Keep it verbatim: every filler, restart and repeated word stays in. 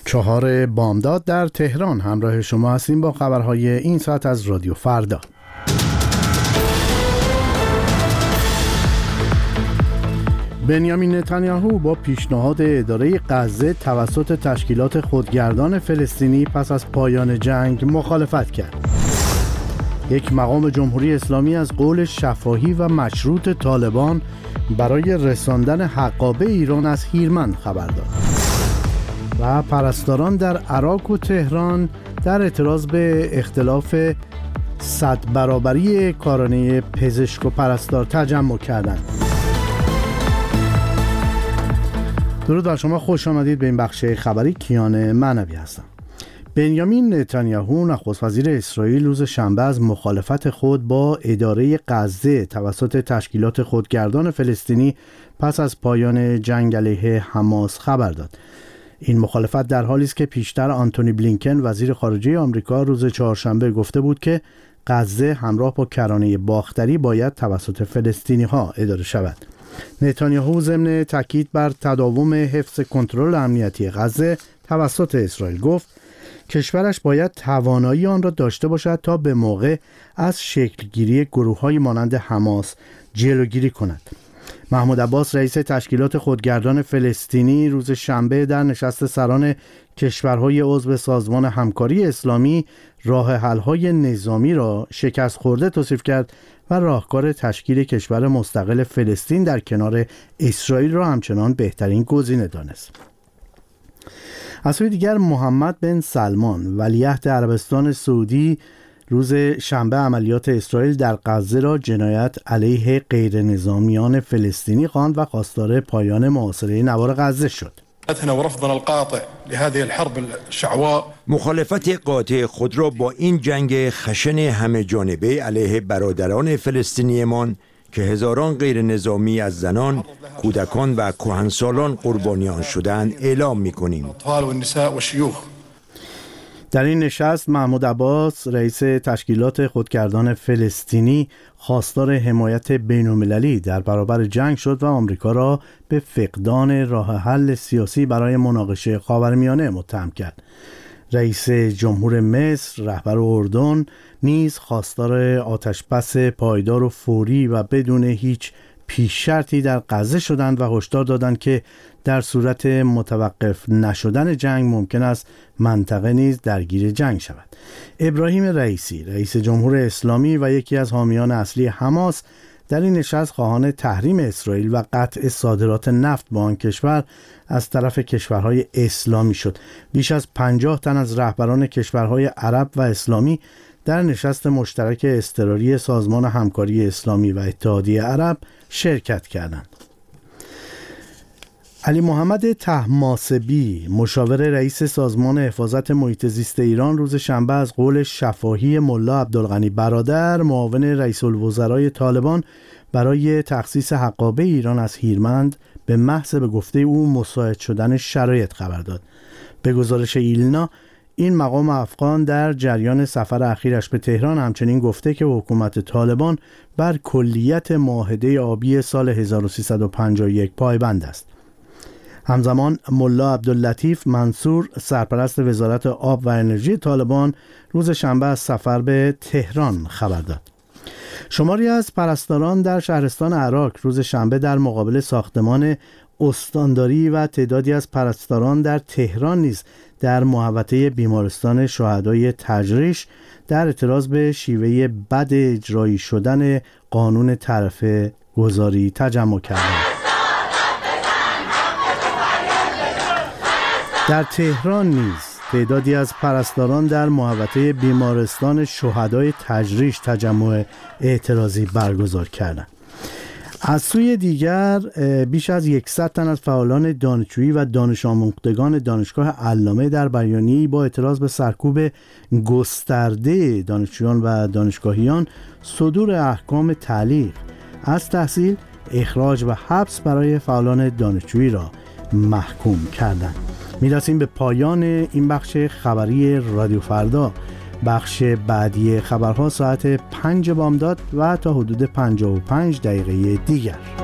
چهار بامداد در تهران همراه شما هستیم با خبرهای این ساعت از رادیو فردا. بنیامین نتانیاهو با پیشنهاد اداره غزه توسط تشکیلات خودگردان فلسطینی پس از پایان جنگ مخالفت کرد. یک مقام جمهوری اسلامی از قول شفاهی و مشروط طالبان برای رساندن حقابه ایران از هیرمند خبر داد. و پرستاران در عراق و تهران در اعتراض به اختلاف صد برابری کارانه پزشک و پرستار تجمع کردند. درود بر شما، خوش آمدید به این بخش خبری. کیان معنوی هستم. بنیامین نتانیاهو نخست وزیر اسرائیل روز شنبه از مخالفت خود با اداره غزه توسط تشکیلات خودگردان فلسطینی پس از پایان جنگ علیه حماس خبر داد. این مخالفت در حالی است که پیشتر آنتونی بلینکن وزیر خارجه آمریکا روز چهارشنبه گفته بود که غزه همراه با کرانه باختری باید توسط فلسطینی‌ها اداره شود. نتانیاهو ضمن تاکید بر تداوم حفظ کنترل امنیتی غزه توسط اسرائیل گفت کشورش باید توانایی آن را داشته باشد تا به موقع از شکلگیری گروه‌های مانند حماس جلوگیری کند. محمود عباس رئیس تشکیلات خودگردان فلسطینی روز شنبه در نشست سران کشورهای عضو سازمان همکاری اسلامی راه حل‌های نظامی را شکست خورده توصیف کرد و راهکار تشکیل کشور مستقل فلسطین در کنار اسرائیل را همچنان بهترین گزینه دانست. از سوی دیگر محمد بن سلمان ولیعهد عربستان سعودی روز شنبه عملیات اسرائیل در غزه را جنایت علیه غیر نظامیان فلسطینی خواند و خواستار پایان محاصره نوار غزه شد. مخالفت قاطع خود را با این جنگ خشن همه جانبه علیه برادران فلسطینیمان که هزاران غیر نظامی از زنان، کودکان و کهنسالان قربانیان شدند اعلام می‌کنیم. در این نشست محمود عباس رئیس تشکیلات خودگردان فلسطینی خواستار حمایت بین‌المللی در برابر جنگ شد و آمریکا را به فقدان راه حل سیاسی برای مناقشه خاورمیانه متهم کرد. رئیس جمهور مصر، رهبر اردن نیز خواستار آتشبس پایدار و فوری و بدون هیچ پیش شرطی در غزه شدند و هشدار دادند که در صورت متوقف نشدن جنگ ممکن است منطقه نیز درگیر جنگ شود. ابراهیم رئیسی رئیس جمهور اسلامی و یکی از حامیان اصلی حماس در این نشست خواهان تحریم اسرائیل و قطع صادرات نفت با آن کشور از طرف کشورهای اسلامی شد. بیش از پنجاه تن از رهبران کشورهای عرب و اسلامی در نشست مشترک اضطراری سازمان همکاری اسلامی و اتحادیه عرب شرکت کردند. علی محمد طهماسبی مشاور رئیس سازمان حفاظت محیط زیست ایران روز شنبه از قول شفاهی ملا عبدالغنی برادر معاون رئیس الوزرای طالبان برای تخصیص حقابه ایران از هیرمند به محض به گفته او مساعد شدن شرایط خبر داد. به گزارش ایلنا این مقام افغان در جریان سفر اخیرش به تهران همچنین گفته که حکومت طالبان بر کلیت معاهده آبی سال هزار و سیصد و پنجاه و یک پایبند است. همزمان ملا عبداللطیف منصور سرپرست وزارت آب و انرژی طالبان روز شنبه از سفر به تهران خبر داد. شماری از پرستاران در شهرستان عراق روز شنبه در مقابل ساختمان استانداری و تعدادی از پرستاران در تهران نیز در محوطه بیمارستان شهدای تجریش در اعتراض به شیوه بد اجرایی شدن قانون طرفه گذاری تجمع کردند. در تهران نیز تعدادی از پرستاران در محوطه بیمارستان شهدای تجریش تجمع اعتراضی برگزار کردند. از سوی دیگر بیش از صد تن از فعالان دانشجویی و دانش آموختگان دانشگاه علامه در بیانیه‌ای با اعتراض به سرکوب گسترده دانشجویان و دانشگاهیان صدور احکام تعلیق از تحصیل، اخراج و حبس برای فعالان دانشجویی را محکوم کردند. میرسیم به پایان این بخش خبری رادیو فردا. بخش بعدی خبرها ساعت پنج بامداد و تا حدود پنجاه و پنج دقیقه دیگر.